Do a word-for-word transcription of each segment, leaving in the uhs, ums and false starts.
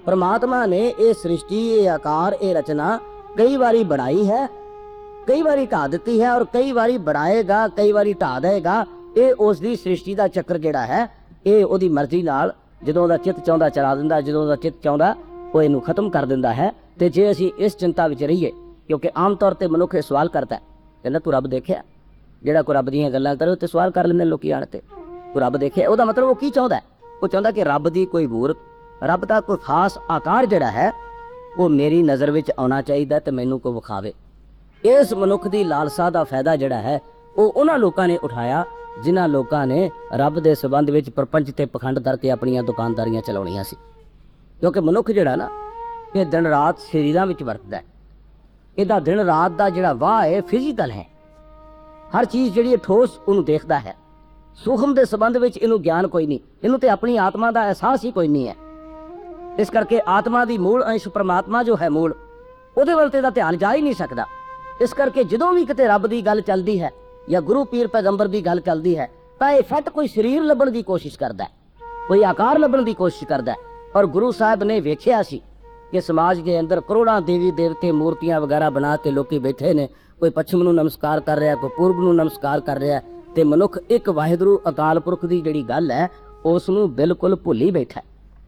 परमात्मा ने ये सृष्टि, ये आकार, ये रचना कई बारी बनाई है, कई बारी ढा दी है और कई बारी बनाएगा, कई बारी ढा देगा। ये उसकी सृष्टि का चक्कर जिहड़ा है ये उसकी मर्जी नाल जदों दा चित चाहुंदा चला दिंदा, जदों दा चित चाहुंदा वो इनू खत्म कर दिंदा है। तो जे असीं इस चिंता विच रहीए, क्योंकि आम तौर पर मनुख ये सवाल करता है, कहना तू रब देखिया, जिहड़ा कोई रब दीयां गल्लां करे ते सवाल कर लैंदे लोकी आण ते, तू रब देखिया। उहदा मतलब वो की चाहुंदा है? वो चाहुंदा कि रब दी कोई मूरत, रब दा कोई खास आकार जिहड़ा है वो मेरी नज़र विच आउणा चाहीदा ते मैनूं कोई विखावे। इस मनुख की लालसा का फायदा जिहड़ा है वो उन्हां लोकां ने उठाया जिन्हां लोकां ने रब के संबंध में प्रपंच ते पखंड करके अपनियां दुकानदारियां चलाउणियां सी। क्योंकि मनुख जिहड़ा ना ये दिन रात शरीरां विच वरतदा है, इहदा दिन रात का जिहड़ा वाह है फिजिकल है, हर चीज़ जिहड़ी ठोस उहनूं देखदा है। सूखम के संबंध में इनू ज्ञान कोई नहीं, इनू तो अपनी आत्मा का एहसास ही कोई नहीं है। इस करके आत्मा की मूल अंश परमात्मा जो है मूल, उहदे वल ते दा ध्यान जा ही नहीं सकता। इस करके जदों भी किते रब की गल चलती है या गुरु पीर पैगंबर की गल चलती है तो यह फट कोई शरीर लभण की कोशिश करता है, कोई आकार लभण की कोशिश करता है। और गुरु साहब ने वेख्या सी कि समाज के अंदर करोड़ों देवी देवते मूर्तियां वगैरह बना के लोग बैठे ने, कोई पश्चिम नूं नमस्कार कर रहा, कोई पूर्व नूं नमस्कार कर रहा, तो मनुख एक वाहिगुरू अकाल पुरख की जिहड़ी गल है उसनूं बिल्कुल भुल ही बैठा।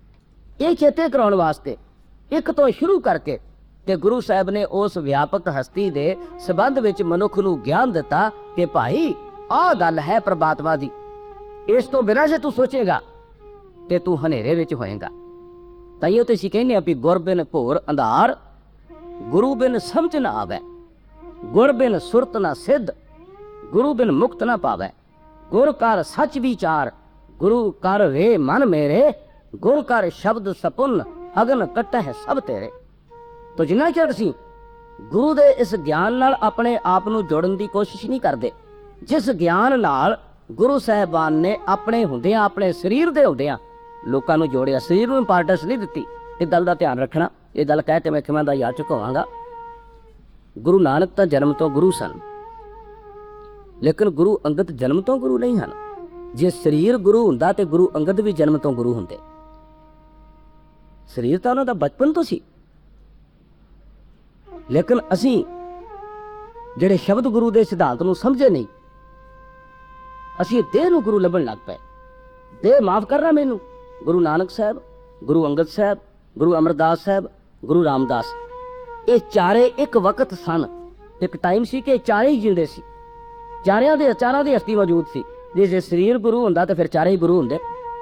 ये चेते कराउण वास्ते एक तो शुरू करके ते गुरु साहब ने उस व्यापक हस्ती दे संबंध विच मनुख नूं ज्ञान दिता कि भाई आ गल है परमात्मा दी, इस तो बिना जे तू सोचेगा ते तू हनेरे विच होएगा। ताइयों ते असीं कहने भी गुर बिन भोर अंधार, गुरु बिन समझ ना आवे, गुर बिन सुरत ना सिद्ध, गुरु बिन मुक्त ना पावे, गुर कर सच विचार, गुरु कर रे मन मेरे, गुर कर शब्द सपुन, अगन कटह सब तेरे। तो जिन्ना चਿਰ ਅਸੀਂ गुरु दे इस ज्ञान नाल अपने आप नूं जोड़न की कोशिश नहीं करते, जिस ज्ञान नाल गुरु साहबान ने अपने हुंदियां अपने शरीर दे हुंदियां लोकां नूं जोड़िया, शरीर नूं इंपॉर्टेंस नहीं दित्ती। इस गल का ध्यान रखना, ये गल कह के मैं खिमा दा याद चुकावांगा। गुरु नानक तो जन्म तो गुरु सन, लेकिन गुरु अंगद जन्म तो गुरु नहीं हैं। जे शरीर गुरु हुंदा ते गुरु अंगद भी जन्म तो गुरु हुंदे। शरीर तो उन्हां दा बचपन तो सी, लेकिन असी जिहड़े शब्द गुरु के सिद्धांत नूं समझे नहीं, असी देह नूं गुरु लभण लग पे। देह माफ करना मैनू, गुरु नानक साहब, गुरु अंगद साहब, गुरु अमरदास साहब, गुरु रामदास, ये चारे एक वक्त सन, एक टाइम सी कि चारे ही जिंदे सी, चारियां दे चारां दी हस्ती मौजूद सी। जे जे शरीर गुरु हुंदा तो फिर चारे ही गुरु हुंदे,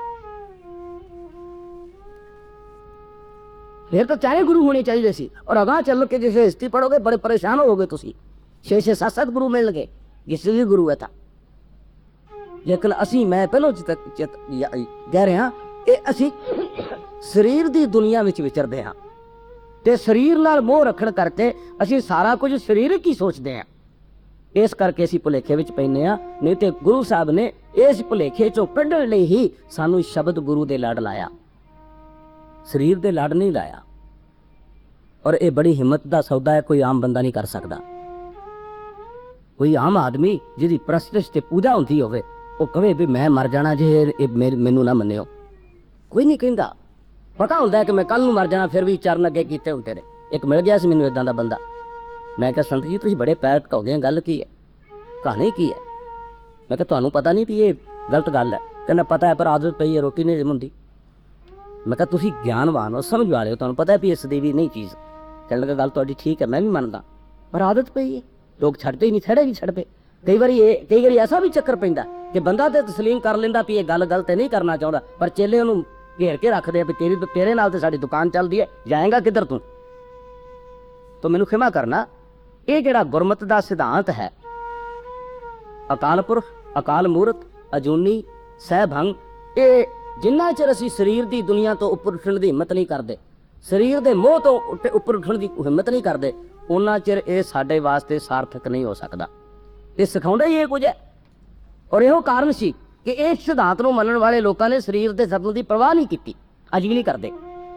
फिर तो चारे गुरु होने चाहिए सी। और अगां चल के जैसे हिस्ट्री पढ़ोगे बड़े परेशान होगे तुसी, छे छे सत्त सत्त गुरु मिल गए, ये शरीर गुरु है था। लेकिन असी मैं पहलों चित चित कह रहे हाँ कि असी शरीर की दुनिया में विचरते हाँ, तो शरीर नाल मोह रखण करके असी सारा कुछ शरीरक ही सोचते हैं। इस करके असी भुलेखे विच पैने आ। नहीं तो गुरु साहब ने इस भुलेखे चों कढण लई ही सानू शब्द गुरु दे लड़ लाया, शरीर दे लड़ नहीं लाया। और ये बड़ी हिम्मत का सौदा है, कोई आम बंदा नहीं कर सकता। कोई आम आदमी जिहदी प्रस्तिश ते पूजा होंदी होवे वो कहे भी मैं मर जाना जे मैनू ना मन्नियो, कोई नहीं कहता। पता होंदा है कि मैं कल नूं मर जाना, फिर भी चरण अगे कीते हुंदे ने। एक मिल गया सी मैनू इदां दा बंदा, मैं कहा संत जी तुसीं बड़े पैर ढकाउंदे हो, गल की है, कहानी की है? मैं कहा तुहानूं पता नहीं भी ये गलत गल है? कहना पता है पर आदत पई है, रोटी नहीं हुंदी। मैं कहा तुसीं ज्ञानवान हो, समझ वाले हो, तुहानूं पता है भी इस दी भी नहीं चीज़। कहने लगा गल तुहाडी ठीक है, मैं भी मनदा, पर आदत पई है, लोग छड्डदे ही नहीं, छड़े भी छड्डदे। कई बार ये कई बार ऐसा भी चक्कर पैंदा कि बंदा तो तस्लीम कर लेंदा भी ये गल गलत नहीं करना चाहता, पर चेले उन्होंने घेर के रखते हैं भी तेरी तेरे नाल तो साडी दुकान चलती है, जाएगा किधर तू? तो मैनू खिमा करना, ये जिहड़ा गुरमत का सिद्धांत है, अकाल पुरख, अकाल मूरत, अजूनी, सहभंग, ये जिन्ना चिर असीं शरीर की दुनिया तो उपर उठण की हिम्मत नहीं करते, शरीर के मोह तो उपर उठण की हिम्मत नहीं करते, उन्ना चिर ये साडे वास्ते सार्थक नहीं हो सकता। ये सिखाउंदा ही ये कुछ है। और यो कारण सी कि इस सिद्धांत नूं मनण वाले लोगों ने शरीर के सतन की परवाह नहीं की, अज भी नहीं करते।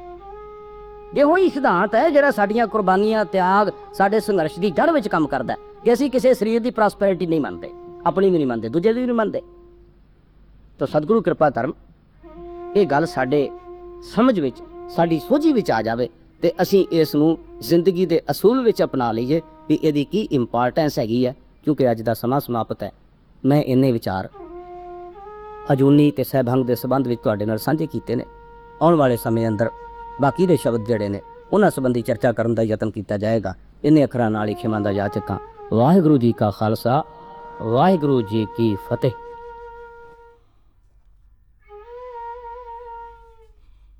ਇਹੋ ਹੀ सिद्धांत है जिहड़ा साडियां कुर्बानियां, त्याग, साडे संघर्ष की जड़ विच काम करदा है कि असीं किसी शरीर की प्रॉस्पैरिटी नहीं मनते, अपनी भी नहीं मनते, दूजे की भी नहीं मनते। तो सतगुरु कृपा धर्म ये गल साडे समझ विच ਸਾਡੀ ਸੋਝੀ ਵਿੱਚ ਆ ਜਾਵੇ ਤੇ ਅਸੀਂ ਇਸ ਨੂੰ ਜ਼ਿੰਦਗੀ ਦੇ ਅਸੂਲ ਵਿੱਚ ਅਪਣਾ ਲਈਏ ਵੀ ਇਹਦੀ ਕੀ ਇੰਪੋਰਟੈਂਸ ਹੈਗੀ ਹੈ। ਕਿਉਂਕਿ ਅੱਜ ਦਾ ਸਮਾਂ ਸਮਾਪਤ ਹੈ। ਮੈਂ ਇੰਨੇ ਵਿਚਾਰ ਅਜੂਨੀ ਤੇ ਸਹਿਭੰਗ ਦੇ ਸੰਬੰਧ ਵਿੱਚ ਤੁਹਾਡੇ ਨਾਲ ਸਾਂਝੇ ਕੀਤੇ ਨੇ। ਆਉਣ ਵਾਲੇ ਸਮੇਂ ਅੰਦਰ ਬਾਕੀ ਦੇ ਸ਼ਬਦ ਜਿਹੜੇ ਨੇ ਉਹਨਾਂ ਸੰਬੰਧੀ ਚਰਚਾ ਕਰਨ ਦਾ ਯਤਨ ਕੀਤਾ ਜਾਏਗਾ। ਇੰਨੇ ਅੱਖਰਾਂ ਨਾਲ ਹੀ ਖਿਮਾ ਦਾ ਯਾਚਕਾਂ। ਵਾਹਿਗੁਰੂ ਜੀ ਕਾ ਖਾਲਸਾ, ਵਾਹਿਗੁਰੂ ਜੀ ਕੀ ਫਤਿਹ।